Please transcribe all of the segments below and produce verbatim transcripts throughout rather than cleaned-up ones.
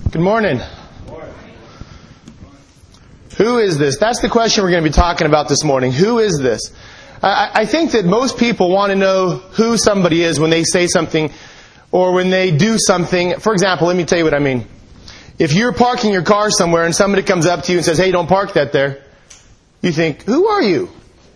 Good morning. Who is this? That's the question we're going to be talking about this morning. Who is this? I, I think that most people want to know who somebody is when they say something or when they do something. For example, let me tell you what I mean. If you're parking your car somewhere and somebody comes up to you and says, "Hey, don't park that there," you think, "Who are you?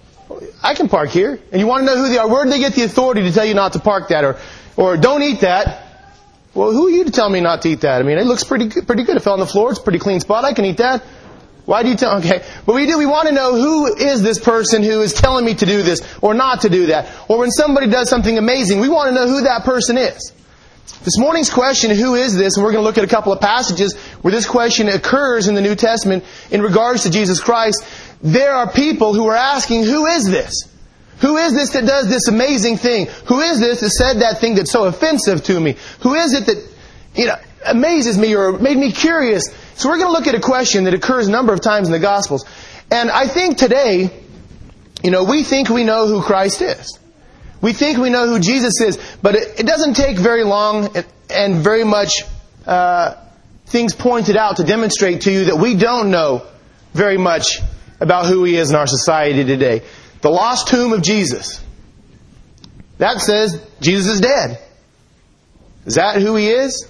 I can park here." And you want to know who they are. Where did they get the authority to tell you not to park that? Or, or "Don't eat that." Well, who are you to tell me not to eat that? I mean, it looks pretty good. Pretty good. It fell on the floor. It's a pretty clean spot. I can eat that. Why do you tell? Okay, but we do. We want to know who is this person who is telling me to do this or not to do that. Or when somebody does something amazing, we want to know who that person is. This morning's question, who is this? And we're going to look at a couple of passages where this question occurs in the New Testament in regards to Jesus Christ. There are people who are asking, who is this? Who is this that does this amazing thing? Who is this that said that thing that's so offensive to me? Who is it that, you know, amazes me or made me curious? So we're going to look at a question that occurs a number of times in the Gospels. And I think today, you know, we think we know who Christ is. We think we know who Jesus is. But it, it doesn't take very long and, and very much uh, things pointed out to demonstrate to you that we don't know very much about who He is in our society today. The lost tomb of Jesus. That says Jesus is dead. Is that who He is?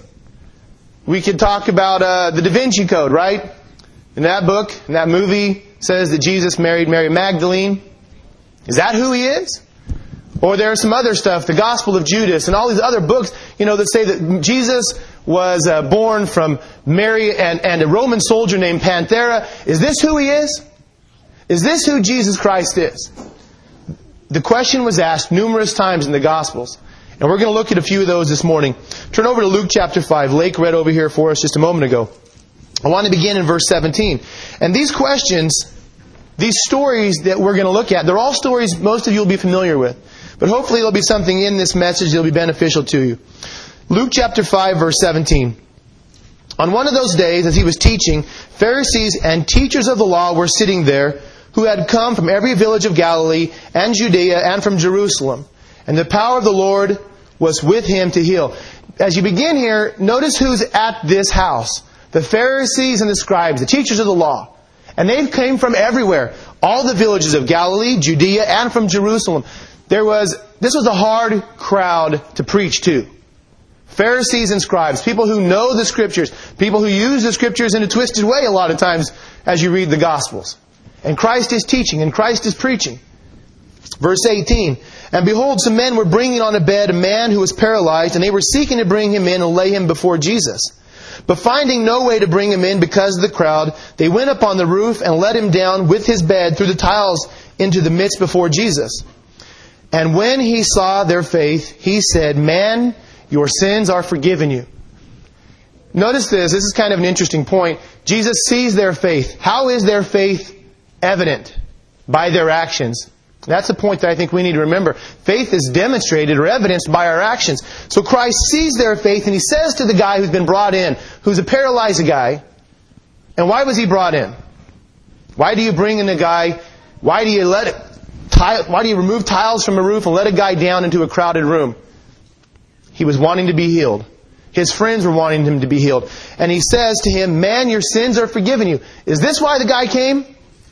We could talk about uh, the Da Vinci Code, right? In that book, in that movie, says that Jesus married Mary Magdalene. Is that who He is? Or there's some other stuff, the Gospel of Judas and all these other books, you know, that say that Jesus was uh, born from Mary and, and a Roman soldier named Panthera. Is this who He is? Is this who Jesus Christ is? The question was asked numerous times in the Gospels. And we're going to look at a few of those this morning. Turn over to Luke chapter five. Lake read over here for us just a moment ago. I want to begin in verse seventeen. And these questions, these stories that we're going to look at, they're all stories most of you will be familiar with. But hopefully there'll be something in this message that will be beneficial to you. Luke chapter five, verse seventeen. On one of those days, as He was teaching, Pharisees and teachers of the law were sitting there, who had come from every village of Galilee and Judea and from Jerusalem. And the power of the Lord was with Him to heal. As you begin here, notice who's at this house. The Pharisees and the scribes, the teachers of the law. And they came from everywhere. All the villages of Galilee, Judea, and from Jerusalem. There was, this was a hard crowd to preach to. Pharisees and scribes, people who know the Scriptures, people who use the Scriptures in a twisted way a lot of times as you read the Gospels. And Christ is teaching, and Christ is preaching. Verse eighteen, and behold, some men were bringing on a bed a man who was paralyzed, and they were seeking to bring him in and lay him before Jesus. But finding no way to bring him in because of the crowd, they went up on the roof and let him down with his bed through the tiles into the midst before Jesus. And when He saw their faith, He said, "Man, your sins are forgiven you." Notice this. This is kind of an interesting point. Jesus sees their faith. How is their faith evident? By their actions. That's the point that I think we need to remember. Faith is demonstrated or evidenced by our actions. So Christ sees their faith and He says to the guy who's been brought in, who's a paralyzed guy, and why was he brought in? Why do you bring in a guy, why do you let it, tile, why do you remove tiles from a roof and let a guy down into a crowded room? He was wanting to be healed. His friends were wanting him to be healed. And He says to him, "Man, your sins are forgiven you." Is this why the guy came?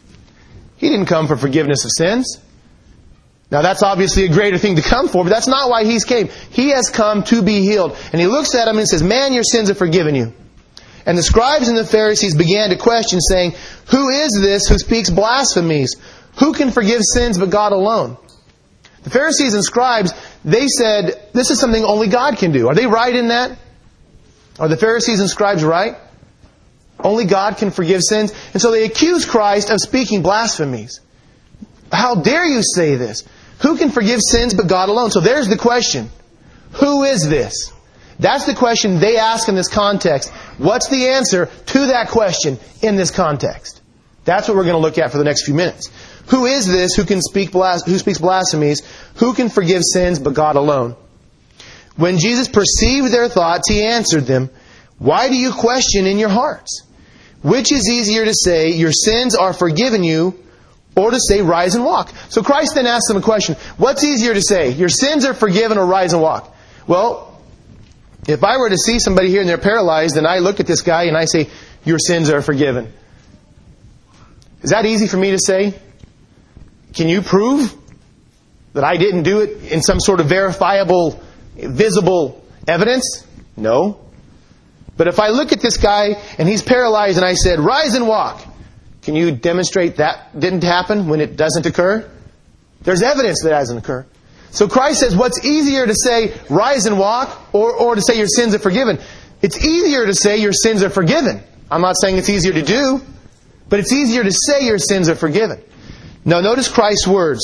He didn't come for forgiveness of sins. Now that's obviously a greater thing to come for, but that's not why He's came. He has come to be healed. And He looks at him and says, "Man, your sins are forgiven you." And the scribes and the Pharisees began to question, saying, "Who is this who speaks blasphemies? Who can forgive sins but God alone?" The Pharisees and scribes, they said, this is something only God can do. Are they right in that? Are the Pharisees and scribes right? Only God can forgive sins. And so they accuse Christ of speaking blasphemies. How dare you say this? Who can forgive sins but God alone? So there's the question. Who is this? That's the question they ask in this context. What's the answer to that question in this context? That's what we're going to look at for the next few minutes. Who is this who can speak blas- who speaks blasphemies? Who can forgive sins but God alone? When Jesus perceived their thoughts, He answered them, "Why do you question in your hearts? Which is easier to say, 'Your sins are forgiven you,' or to say, 'Rise and walk'?" So Christ then asks them a question. What's easier to say? 'Your sins are forgiven,' or 'Rise and walk'? Well, If I were to see somebody here and they're paralyzed, and I look at this guy and I say, your sins are forgiven. Is that easy for me to say? Can you prove that I didn't do it in some sort of verifiable, visible evidence? No. But if I look at this guy and he's paralyzed and I said, rise and walk, can you demonstrate that didn't happen when it doesn't occur? There's evidence that it hasn't occurred. So Christ says, what's easier to say, rise and walk, or, or to say your sins are forgiven? It's easier to say your sins are forgiven. I'm not saying it's easier to do, but it's easier to say your sins are forgiven. Now notice Christ's words.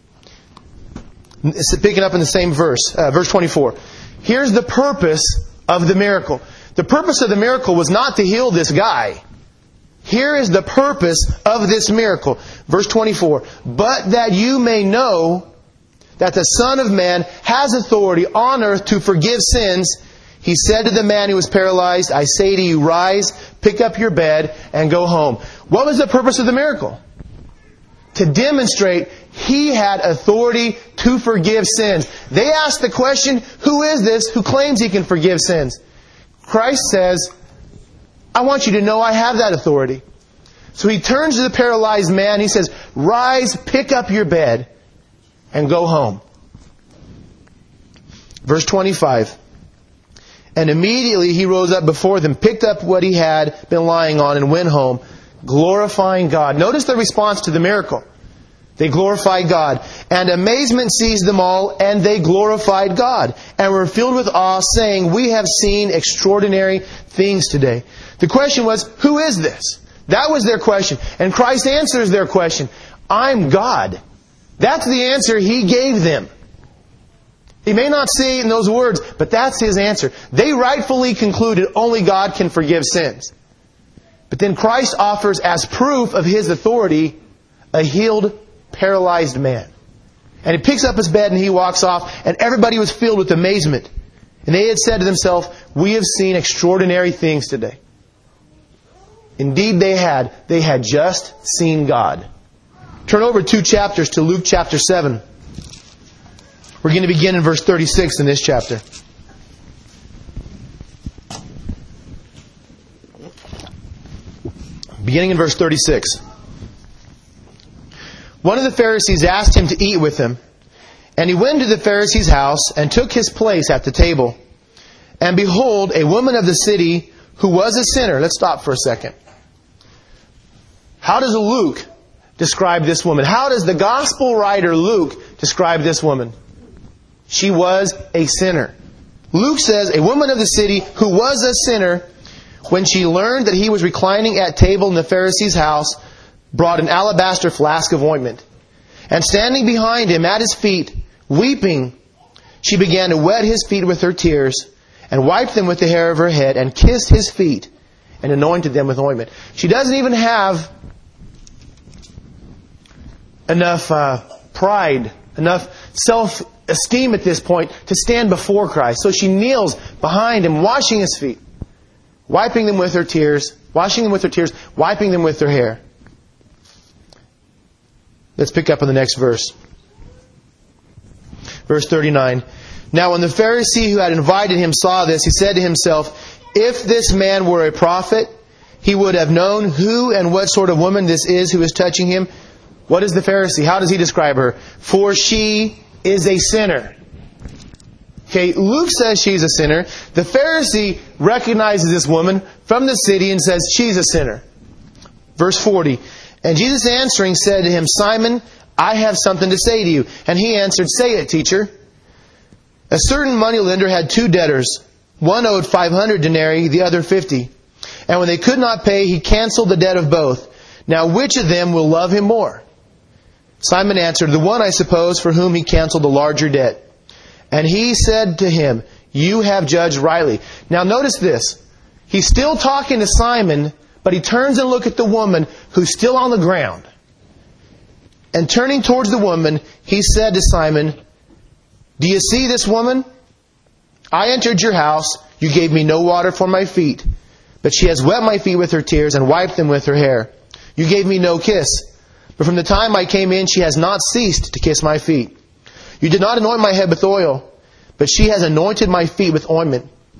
It's picking up in the same verse, uh, verse twenty-four. Here's the purpose of the miracle. The purpose of the miracle was not to heal this guy. Here is the purpose of this miracle. Verse twenty-four. But that you may know that the Son of Man has authority on earth to forgive sins, He said to the man who was paralyzed, I say to you, rise, pick up your bed, and go home. What was the purpose of the miracle? To demonstrate He had authority to forgive sins. They asked the question, who is this who claims He can forgive sins? Christ says, I want you to know I have that authority. So He turns to the paralyzed man. He says, rise, pick up your bed, and go home. Verse twenty-five. And immediately he rose up before them, picked up what he had been lying on, and went home, glorifying God. Notice the response to the miracle. They glorified God. And amazement seized them all, and they glorified God, and were filled with awe, saying, we have seen extraordinary things today. The question was, who is this? That was their question. And Christ answers their question. I'm God. That's the answer He gave them. He may not say it in those words, but that's His answer. They rightfully concluded only God can forgive sins. But then Christ offers as proof of His authority a healed, paralyzed man. And He picks up his bed and He walks off, and everybody was filled with amazement. And they had said to themselves, we have seen extraordinary things today. Indeed they had. They had just seen God. Turn over two chapters to Luke chapter seven. We're going to begin in verse thirty-six in this chapter. Beginning in verse thirty-six. One of the Pharisees asked Him to eat with him. And He went to the Pharisee's house and took His place at the table. And behold, a woman of the city who was a sinner. Let's stop for a second. How does Luke describe this woman? How does the gospel writer Luke describe this woman? She was a sinner. Luke says, a woman of the city who was a sinner, when she learned that He was reclining at table in the Pharisee's house, brought an alabaster flask of ointment. And standing behind Him at His feet, weeping, she began to wet His feet with her tears, and wiped them with the hair of her head, and kissed His feet, and anointed them with ointment. She doesn't even have enough uh, pride, enough self-esteem at this point to stand before Christ. So she kneels behind Him, washing His feet, wiping them with her tears, washing them with her tears, wiping them with her hair. Let's pick up on the next verse. Verse thirty-nine. Now when the Pharisee who had invited him saw this, he said to himself, if this man were a prophet, he would have known who and what sort of woman this is who is touching him. What is the Pharisee? How does he describe her? For she is a sinner. Okay, Luke says she's a sinner. The Pharisee recognizes this woman from the city and says she's a sinner. Verse forty. And Jesus answering said to him, Simon, I have something to say to you. And he answered, say it, teacher. A certain moneylender had two debtors. One owed five hundred denarii, the other fifty. And when they could not pay, he canceled the debt of both. Now which of them will love him more? Simon answered, the one, I suppose, for whom he canceled the larger debt. And he said to him, you have judged rightly. Now notice this. He's still talking to Simon, but he turns and looks at the woman who's still on the ground. And turning towards the woman, he said to Simon, do you see this woman? I entered your house. You gave me no water for my feet, but she has wet my feet with her tears and wiped them with her hair. You gave me no kiss, but from the time I came in, she has not ceased to kiss my feet. You did not anoint my head with oil, but she has anointed my feet with ointment.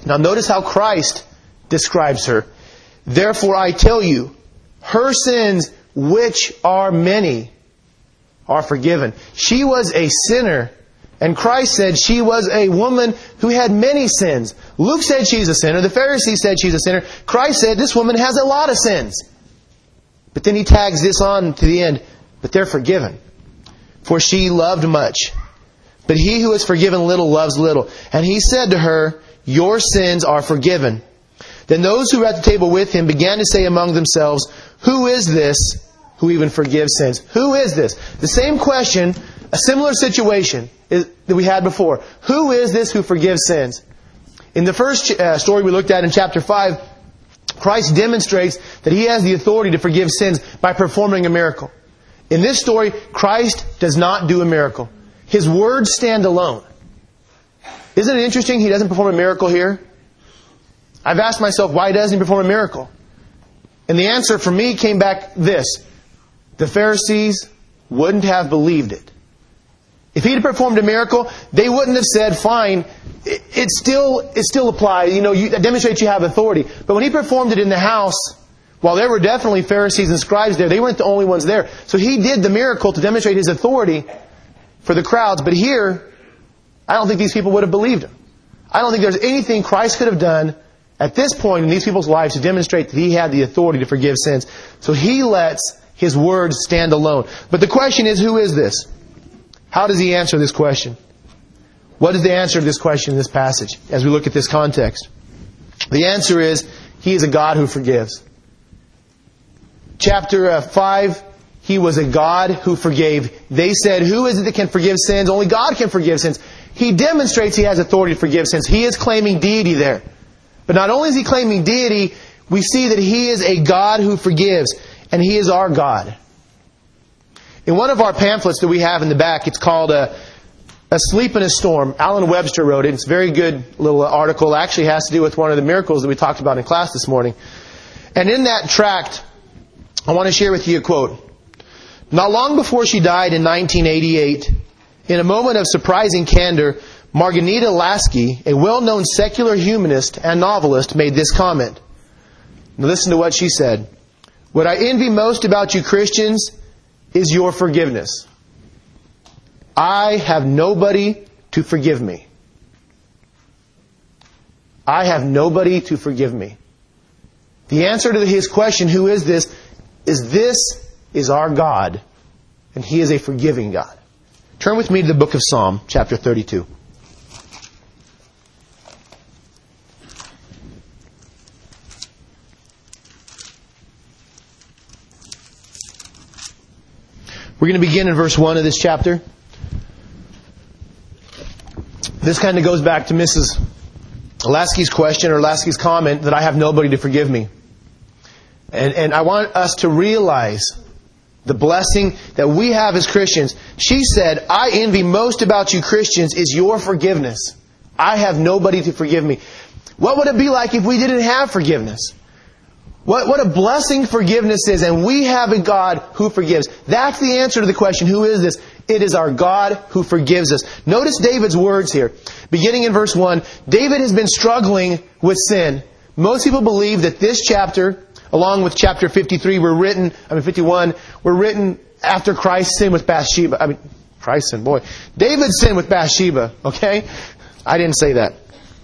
Now notice how Christ describes her. Therefore I tell you, her sins, which are many, are forgiven. She was a sinner, and Christ said she was a woman who had many sins. Luke said she's a sinner. The Pharisees said she's a sinner. Christ said this woman has a lot of sins. But then He tags this on to the end. But they're forgiven. For she loved much. But he who is forgiven little loves little. And He said to her, your sins are forgiven. Then those who were at the table with Him began to say among themselves, who is this who even forgives sins? Who is this? The same question, a similar situation is, that we had before. Who is this who forgives sins? In the first uh, story we looked at in chapter five, Christ demonstrates that He has the authority to forgive sins by performing a miracle. In this story, Christ does not do a miracle. His words stand alone. Isn't it interesting He doesn't perform a miracle here? I've asked myself, why doesn't He perform a miracle? And the answer for me came back this. The Pharisees wouldn't have believed it. If He had performed a miracle, they wouldn't have said, fine, it, it still it still applies. You know, you, that demonstrates you have authority. But when He performed it in the house, while there were definitely Pharisees and scribes there, they weren't the only ones there. So He did the miracle to demonstrate His authority for the crowds. But here, I don't think these people would have believed Him. I don't think there's anything Christ could have done at this point in these people's lives to demonstrate that He had the authority to forgive sins. So He lets His words stand alone. But the question is, who is this? How does He answer this question? What is the answer to this question in this passage as we look at this context? The answer is, He is a God who forgives. Chapter five, He was a God who forgave. They said, who is it that can forgive sins? Only God can forgive sins. He demonstrates He has authority to forgive sins. He is claiming deity there. But not only is He claiming deity, we see that He is a God who forgives. And He is our God. In one of our pamphlets that we have in the back, it's called uh, Asleep in a Storm. Alan Webster wrote it. It's a very good little article. It actually has to do with one of the miracles that we talked about in class this morning. And in that tract, I want to share with you a quote. Not long before she died in nineteen eighty-eight, in a moment of surprising candor, Margarita Lasky, a well-known secular humanist and novelist, made this comment. Now listen to what she said. What I envy most about you Christians is your forgiveness. I have nobody to forgive me. I have nobody to forgive me. The answer to his question, who is this, is this is our God. And He is a forgiving God. Turn with me to the book of Psalm, chapter thirty-two. We're going to begin in verse one of this chapter. This kind of goes back to Missus Lasky's question or Lasky's comment that I have nobody to forgive me. And, and I want us to realize the blessing that we have as Christians. She said, I envy most about you Christians is your forgiveness. I have nobody to forgive me. What would it be like if we didn't have forgiveness? What, what a blessing forgiveness is, and we have a God who forgives. That's the answer to the question, who is this? It is our God who forgives us. Notice David's words here. Beginning in verse one, David has been struggling with sin. Most people believe that this chapter, along with chapter fifty-three, were written, I mean fifty-one, were written after Christ's sin with Bathsheba. I mean, Christ's sin, boy. David's sin with Bathsheba, okay? I didn't say that.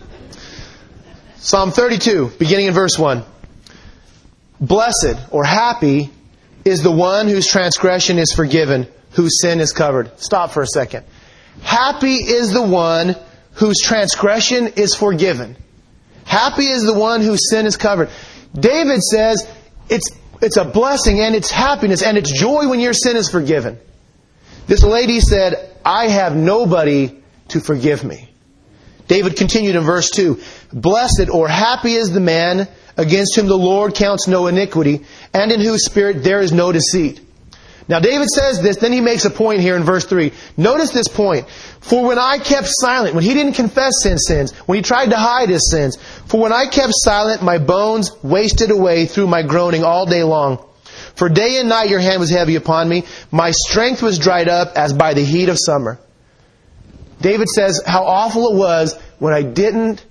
Psalm thirty-two, beginning in verse one. Blessed or happy is the one whose transgression is forgiven, whose sin is covered. Stop for a second. Happy is the one whose transgression is forgiven. Happy is the one whose sin is covered. David says it's it's a blessing and it's happiness and it's joy when your sin is forgiven. This lady said, I have nobody to forgive me. David continued in verse two. Blessed or happy is the man against whom the Lord counts no iniquity, and in whose spirit there is no deceit. Now David says this, then he makes a point here in verse three. Notice this point. For when I kept silent, when he didn't confess his sins, when he tried to hide his sins, for when I kept silent, my bones wasted away through my groaning all day long. For day and night your hand was heavy upon me. My strength was dried up as by the heat of summer. David says how awful it was when I didn't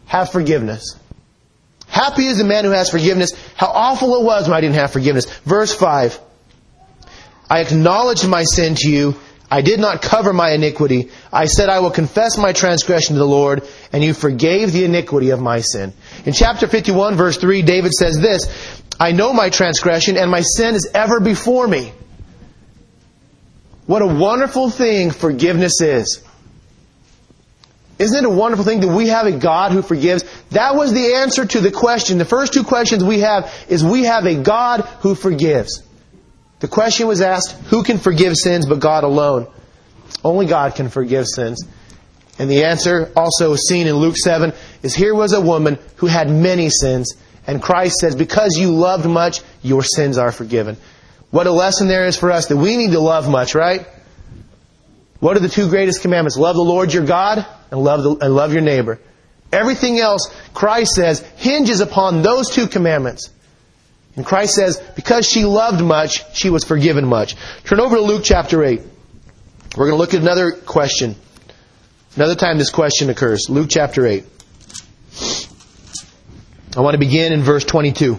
have forgiveness. Happy is the man who has forgiveness. How awful it was when I didn't have forgiveness. Verse five. I acknowledged my sin to you. I did not cover my iniquity. I said, I will confess my transgression to the Lord, and you forgave the iniquity of my sin. In chapter fifty-one, verse three, David says this, I know my transgression, and my sin is ever before me. What a wonderful thing forgiveness is. Isn't it a wonderful thing that we have a God who forgives? That was the answer to the question. The first two questions we have is we have a God who forgives. The question was asked, who can forgive sins but God alone? Only God can forgive sins. And the answer, also seen in Luke seven, is here was a woman who had many sins. And Christ says, because you loved much, your sins are forgiven. What a lesson there is for us, that we need to love much, right? What are the two greatest commandments? Love the Lord your God and love, the, and love your neighbor. Everything else, Christ says, hinges upon those two commandments. And Christ says, because she loved much, she was forgiven much. Turn over to Luke chapter eight. We're going to look at another question. Another time this question occurs. Luke chapter eight. I want to begin in verse twenty-two.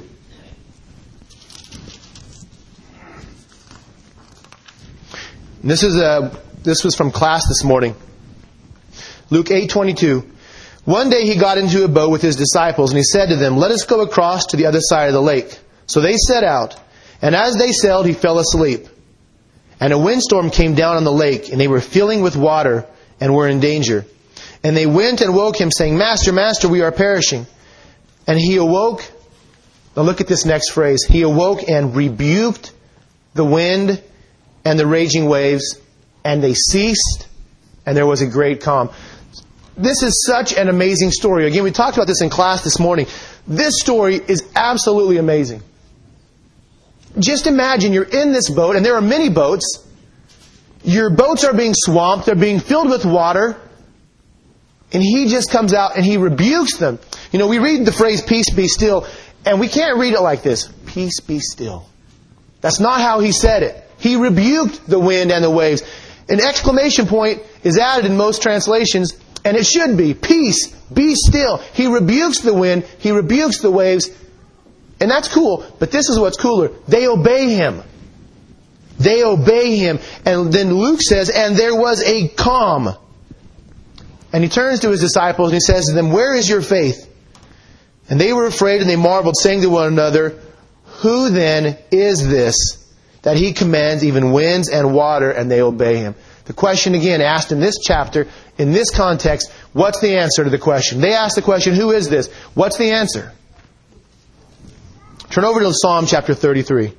And this is a, this was from class this morning. Luke eight twenty-two. One day he got into a boat with his disciples, and he said to them, let us go across to the other side of the lake. So they set out, and as they sailed, he fell asleep. And a windstorm came down on the lake, and they were filling with water, and were in danger. And they went and woke him, saying, Master, Master, we are perishing. And he awoke. Now look at this next phrase. He awoke and rebuked the wind and the raging waves, and they ceased, and there was a great calm. This is such an amazing story. Again, we talked about this in class this morning. This story is absolutely amazing. Just imagine you're in this boat, and there are many boats. Your boats are being swamped. They're being filled with water. And he just comes out and he rebukes them. You know, we read the phrase, peace be still, and we can't read it like this. Peace be still. That's not how he said it. He rebuked the wind and the waves. An exclamation point is added in most translations, and it should be, peace, be still. He rebukes the wind, he rebukes the waves, and that's cool, but this is what's cooler. They obey him. They obey him. And then Luke says, and there was a calm. And he turns to his disciples and he says to them, where is your faith? And they were afraid and they marveled, saying to one another, who then is this that he commands even winds and water, and they obey him? The question again asked in this chapter, in this context, what's the answer to the question? They asked the question, who is this? What's the answer? Turn over to Psalm chapter thirty-three.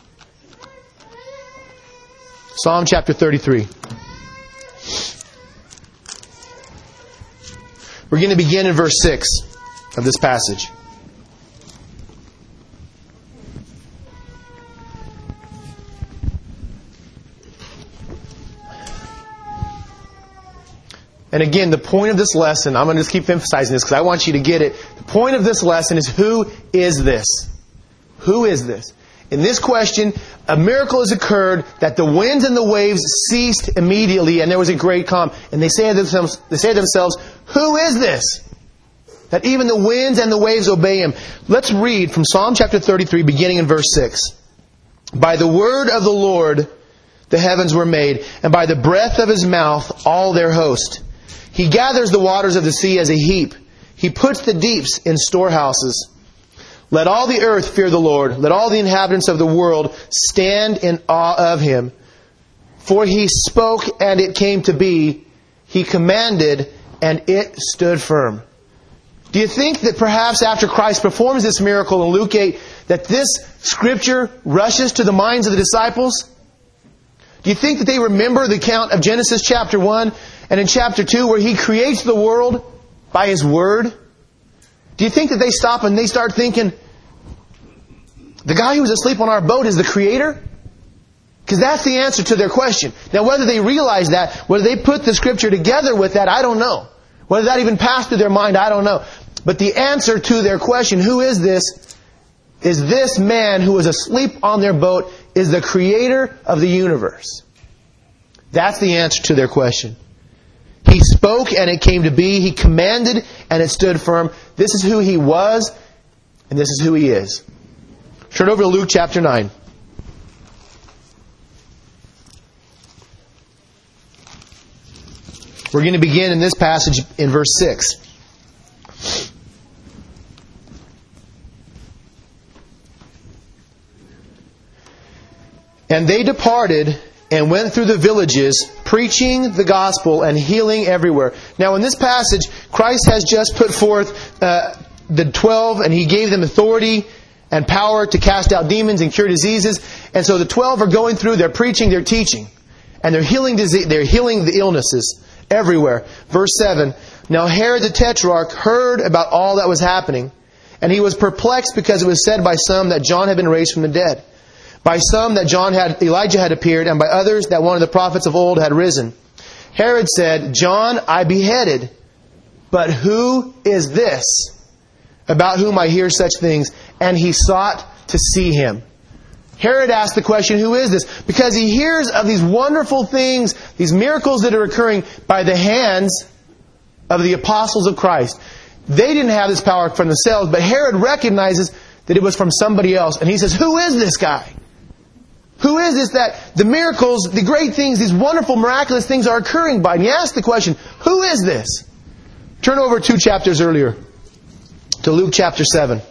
Psalm chapter thirty-three. We're going to begin in verse six of this passage. And again, the point of this lesson, I'm going to just keep emphasizing this because I want you to get it. The point of this lesson is, who is this? Who is this? In this question, a miracle has occurred that the winds and the waves ceased immediately and there was a great calm. And they say to themselves, they say to themselves, who is this? That even the winds and the waves obey him. Let's read from Psalm chapter thirty-three, beginning in verse six. By the word of the Lord the heavens were made, and by the breath of his mouth all their host. He gathers the waters of the sea as a heap. He puts the deeps in storehouses. Let all the earth fear the Lord. Let all the inhabitants of the world stand in awe of him. For he spoke and it came to be. He commanded and it stood firm. Do you think that perhaps after Christ performs this miracle in Luke eight, that this scripture rushes to the minds of the disciples? Do you think that they remember the account of Genesis chapter one and in chapter two where he creates the world by his word? Do you think that they stop and they start thinking, the guy who was asleep on our boat is the creator? Because that's the answer to their question. Now, whether they realize that, whether they put the scripture together with that, I don't know. Whether that even passed through their mind, I don't know. But the answer to their question, who is this? Is this man who was asleep on their boat is the creator of the universe. That's the answer to their question. He spoke and it came to be. He commanded and it stood firm. This is who He was, and this is who He is. Turn over to Luke chapter nine. We're going to begin in this passage in verse six. And they departed and went through the villages, preaching the gospel and healing everywhere. Now in this passage, Christ has just put forth uh, the twelve, and He gave them authority and power to cast out demons and cure diseases. And so the twelve are going through, they're preaching, they're teaching. And they're healing disease, they're healing the illnesses everywhere. Verse seven, Now Herod the Tetrarch heard about all that was happening, and he was perplexed because it was said by some that John had been raised from the dead. By some that John had, Elijah had appeared, and by others that one of the prophets of old had risen. Herod said, John I beheaded, but who is this about whom I hear such things? And he sought to see him. Herod asked the question, who is this? Because he hears of these wonderful things, these miracles that are occurring by the hands of the apostles of Christ. They didn't have this power from themselves, but Herod recognizes that it was from somebody else. And he says, who is this guy? Who is this that the miracles, the great things, these wonderful, miraculous things are occurring by? And he asks the question, who is this? Turn over two chapters earlier to Luke chapter seven.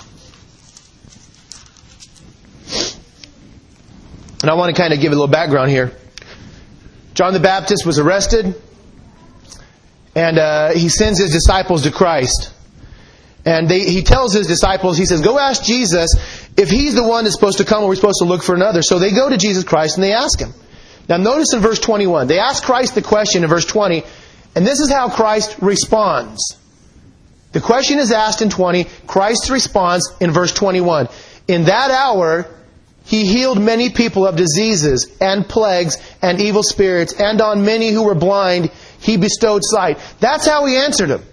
And I want to kind of give a little background here. John the Baptist was arrested, and uh, he sends his disciples to Christ. And they, he tells his disciples, he says, go ask Jesus if He's the one that's supposed to come, or we're supposed to look for another. So they go to Jesus Christ and they ask Him. Now notice in verse twenty-one, they ask Christ the question in verse twenty, and this is how Christ responds. The question is asked in twenty, Christ responds in verse twenty-one. In that hour, He healed many people of diseases and plagues and evil spirits, and on many who were blind He bestowed sight. That's how He answered them.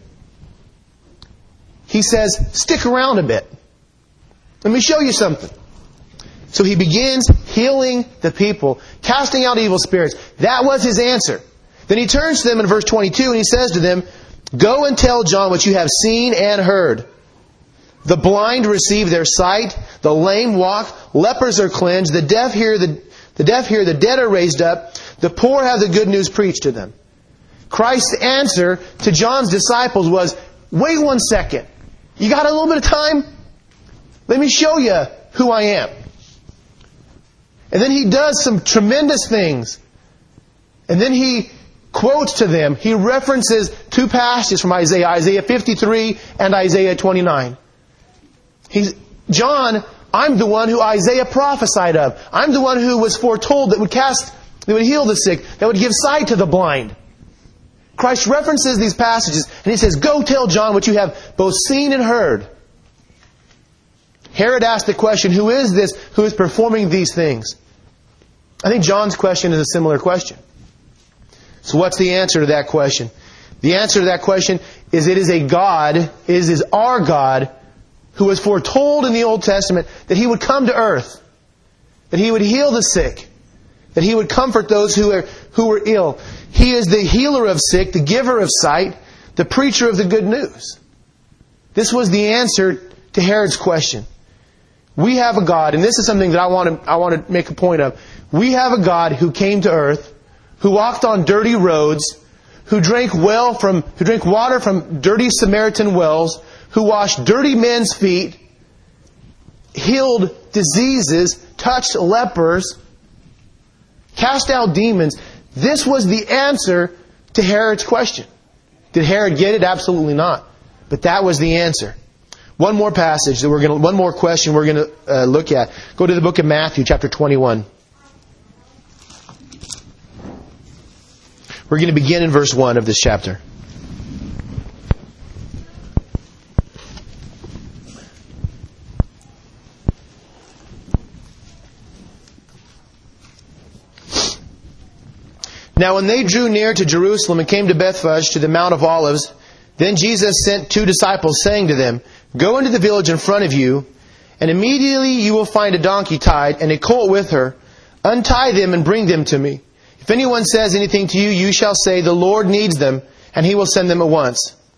He says, stick around a bit. Let me show you something. So He begins healing the people, casting out evil spirits. That was His answer. Then He turns to them in verse twenty-two and He says to them, go and tell John what you have seen and heard. The blind receive their sight, the lame walk, lepers are cleansed, the deaf hear, the, the deaf hear, the dead are raised up, the poor have the good news preached to them. Christ's answer to John's disciples was, wait one second. You got a little bit of time? Let me show you who I am. And then He does some tremendous things. And then He quotes to them, He references two passages from Isaiah, Isaiah fifty-three and Isaiah twenty-nine. He's, John, I'm the one who Isaiah prophesied of. I'm the one who was foretold that would cast, that would heal the sick, that would give sight to the blind. Christ references these passages and He says, go tell John what you have both seen and heard. Herod asked the question, who is this who is performing these things? I think John's question is a similar question. So what's the answer to that question? The answer to that question is it is a God, it is our God, who was foretold in the Old Testament that He would come to earth, that He would heal the sick, that He would comfort those who are, who were ill. He is the healer of sick, the giver of sight, the preacher of the good news. This was the answer to Herod's question. We have a God, and this is something that I want to, I want to make a point of. We have a God who came to earth, who walked on dirty roads, who drank well from, who drank water from dirty Samaritan wells, who washed dirty men's feet, healed diseases, touched lepers, cast out demons. This was the answer to Herod's question. Did Herod get it? Absolutely not. But that was the answer. One more passage that we're going to, one more question we're going to uh, look at. Go to the book of Matthew, chapter twenty-one. We're going to begin in verse one of this chapter. Now when they drew near to Jerusalem and came to Bethphage to the Mount of Olives, then Jesus sent two disciples, saying to them, go into the village in front of you, and immediately you will find a donkey tied and a colt with her. Untie them and bring them to me. If anyone says anything to you, you shall say, the Lord needs them, and He will send them at once.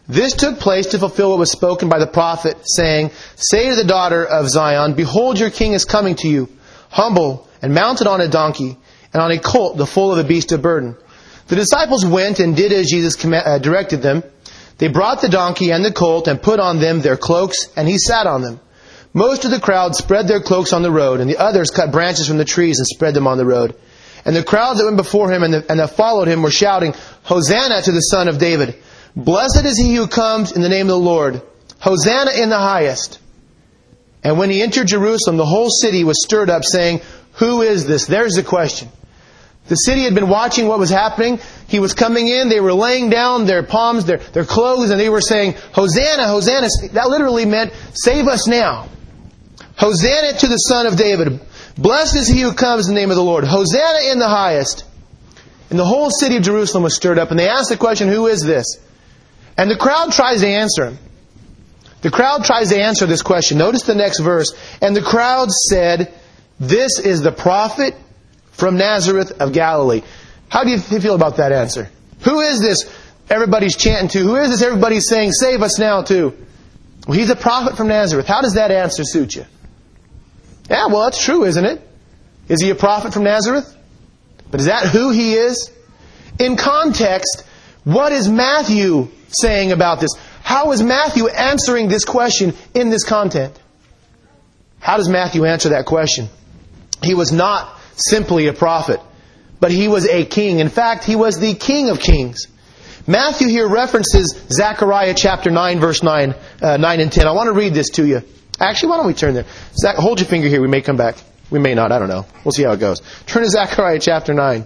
This took place to fulfill what was spoken by the prophet, saying, Say to the daughter of Zion, Behold, your king is coming to you, humble and mounted on a donkey, and on a colt, the foal of a beast of burden. The disciples went and did as Jesus directed them. They brought the donkey and the colt and put on them their cloaks, and he sat on them. Most of the crowd spread their cloaks on the road, and the others cut branches from the trees and spread them on the road. And the crowds that went before him and, the, and that followed him were shouting, Hosanna to the Son of David. Blessed is he who comes in the name of the Lord. Hosanna in the highest. And when he entered Jerusalem, the whole city was stirred up, saying, Who is this? There's the question. The city had been watching what was happening. He was coming in. They were laying down their palms, their, their clothes, and they were saying, Hosanna, Hosanna. That literally meant, save us now. Hosanna to the Son of David. Blessed is he who comes in the name of the Lord. Hosanna in the highest. And the whole city of Jerusalem was stirred up. And they asked the question, Who is this? And the crowd tries to answer him. The crowd tries to answer this question. Notice the next verse. And the crowd said, This is the prophet from Nazareth of Galilee. How do you feel about that answer? Who is this everybody's chanting to? Who is this everybody's saying, Save us now to? Well, he's a prophet from Nazareth. How does that answer suit you? Yeah, well, that's true, isn't it? Is he a prophet from Nazareth? But is that who he is? In context, what is Matthew saying about this? How is Matthew answering this question in this content? How does Matthew answer that question? He was not simply a prophet, but he was a king. In fact, he was the King of Kings. Matthew here references Zechariah chapter nine, verse nine, uh, nine and ten. I want to read this to you. Actually, why don't we turn there? Zach, hold your finger here. We may come back. We may not. I don't know. We'll see how it goes. Turn to Zechariah chapter nine.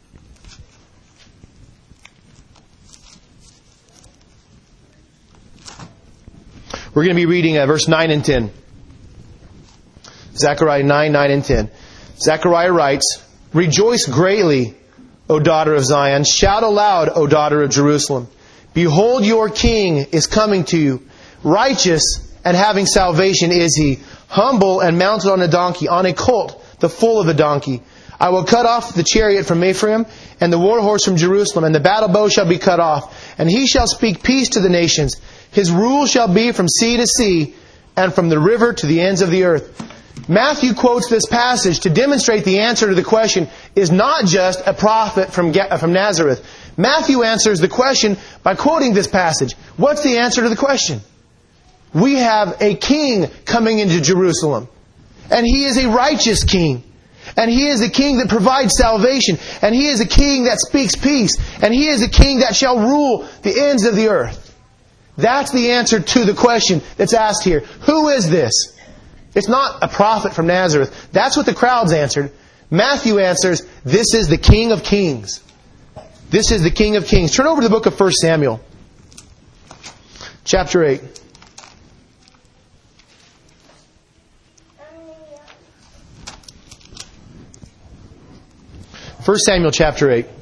We're going to be reading uh, verse nine and ten. Zechariah nine, nine and ten. Zechariah writes, Rejoice greatly, O daughter of Zion. Shout aloud, O daughter of Jerusalem. Behold, your king is coming to you. Righteous and having salvation is he. Humble and mounted on a donkey, on a colt, the foal of a donkey. I will cut off the chariot from Ephraim, and the war horse from Jerusalem, and the battle bow shall be cut off. And he shall speak peace to the nations. His rule shall be from sea to sea, and from the river to the ends of the earth. Matthew quotes this passage to demonstrate the answer to the question is not just a prophet from, from Nazareth. Matthew answers the question by quoting this passage. What's the answer to the question? We have a king coming into Jerusalem. And he is a righteous king. And he is a king that provides salvation. And he is a king that speaks peace. And he is a king that shall rule the ends of the earth. That's the answer to the question that's asked here. Who is this? It's not a prophet from Nazareth. That's what the crowds answered. Matthew answers, this is the King of Kings. This is the King of Kings. Turn over to the book of First Samuel. Chapter eight. First Samuel chapter eight.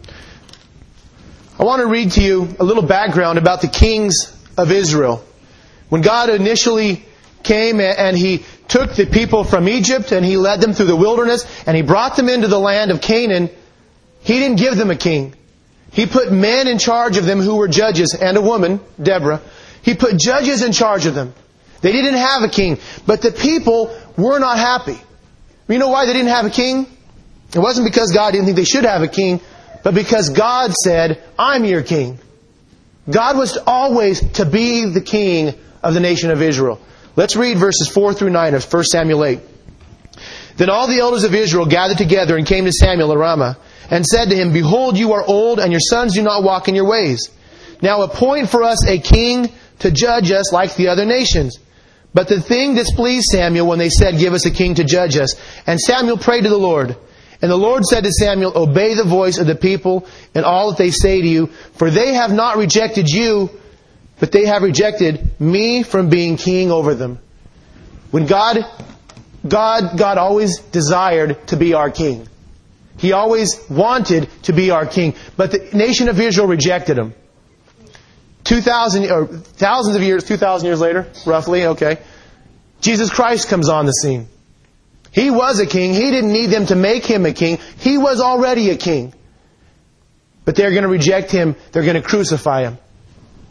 I want to read to you a little background about the kings of Israel. When God initially came and He took the people from Egypt and He led them through the wilderness and He brought them into the land of Canaan, He didn't give them a king. He put men in charge of them who were judges, and a woman, Deborah. He put judges in charge of them. They didn't have a king, but the people were not happy. You know why they didn't have a king? It wasn't because God didn't think they should have a king, but because God said, I'm your king. God was always to be the king of the nation of Israel. Let's read verses four through nine of First Samuel eight. Then all the elders of Israel gathered together and came to Samuel at Ramah, and said to him, Behold, you are old, and your sons do not walk in your ways. Now appoint for us a king to judge us like the other nations. But the thing displeased Samuel when they said, Give us a king to judge us. And Samuel prayed to the Lord. And the Lord said to Samuel, Obey the voice of the people and all that they say to you, for they have not rejected you, but they have rejected me from being king over them. When God, God, God always desired to be our king. He always wanted to be our king. But the nation of Israel rejected Him. Two thousand, or thousands of years, two thousand years later, roughly, okay, Jesus Christ comes on the scene. He was a king. He didn't need them to make Him a king. He was already a king. But they're going to reject Him. They're going to crucify Him.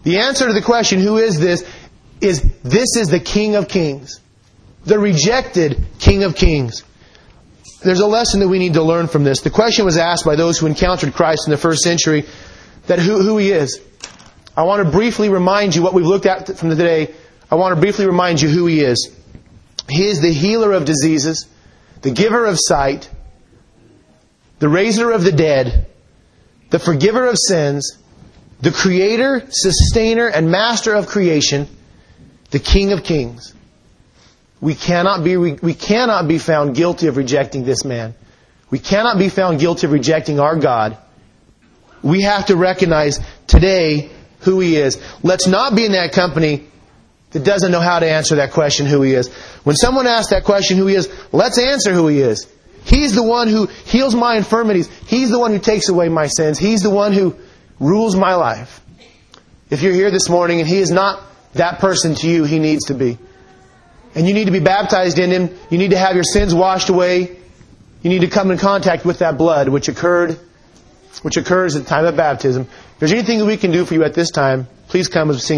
The answer to the question, who is this, is this is the King of Kings. The rejected King of Kings. There's a lesson that we need to learn from this. The question was asked by those who encountered Christ in the first century, that who, who He is. I want to briefly remind you what we've looked at from today. I want to briefly remind you who He is. He is the healer of diseases, the giver of sight, the raiser of the dead, the forgiver of sins, the creator, sustainer, and master of creation, the King of Kings. We cannot be, we, we cannot be found guilty of rejecting this man. We cannot be found guilty of rejecting our God. We have to recognize today who He is. Let's not be in that company that doesn't know how to answer that question, who He is. When someone asks that question, who He is, let's answer who He is. He's the one who heals my infirmities. He's the one who takes away my sins. He's the one who rules my life. If you're here this morning and He is not that person to you, He needs to be. And you need to be baptized in Him. You need to have your sins washed away. You need to come in contact with that blood which occurred, which occurs at the time of baptism. If there's anything that we can do for you at this time, please come as we sing.